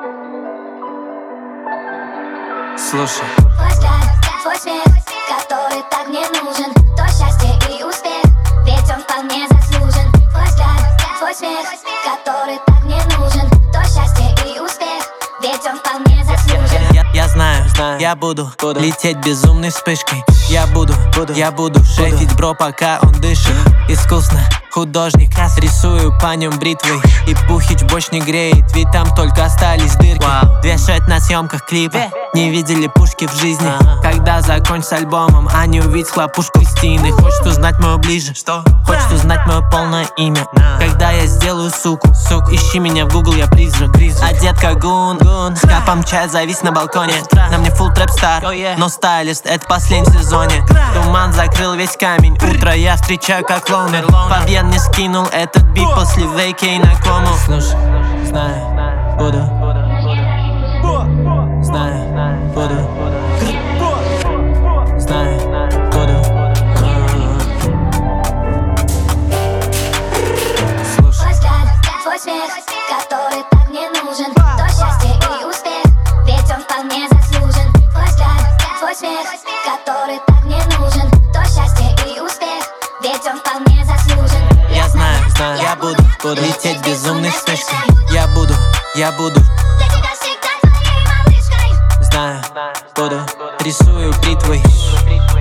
Слушай. Твой взгляд, твой смех, который так мне нужен. То счастье и успех, ведь он вполне заслужен. Твой взгляд, твой смех, который так мне нужен. То счастье и успех, ведь он вполне заслужен. Я знаю, я буду лететь безумной вспышкой. Я буду шефить, бро, пока он дышит. Искусно, художник, рисую по нем бритвой. И Пухич борщ не греет, ведь там только остались дырки. Вешать на съемках клипа, не видели пушки в жизни. Когда закончу альбомом, а не увидеть хлопушку Кристины. Хочет узнать мое ближе, хочет узнать мое полное имя. Когда я сделаю сук, ищи меня в Google, я призрак. Одет как гун, с капом чая завис на балконе. На мне full trap star, но стайлист, это последний в сезоне. Туман закрыл весь камень, утро я встречаю как лоунер. Побед не скинул этот бит после вейкей на кому. Слушай, знаю, буду. Знаю, буду. Знаю, буду. Твой взгляд, твой смех, который так мне нужен. То счастье и успех, ведь он вполне заслужен. Твой взгляд, твой смех, который так мне нужен. То счастье и успех, ведь он вполне заслужен. Я знаю, я буду лететь безумной вспышкой. Я буду Для тебя всегда твоей малышкой. знаю, буду рисую бритвой.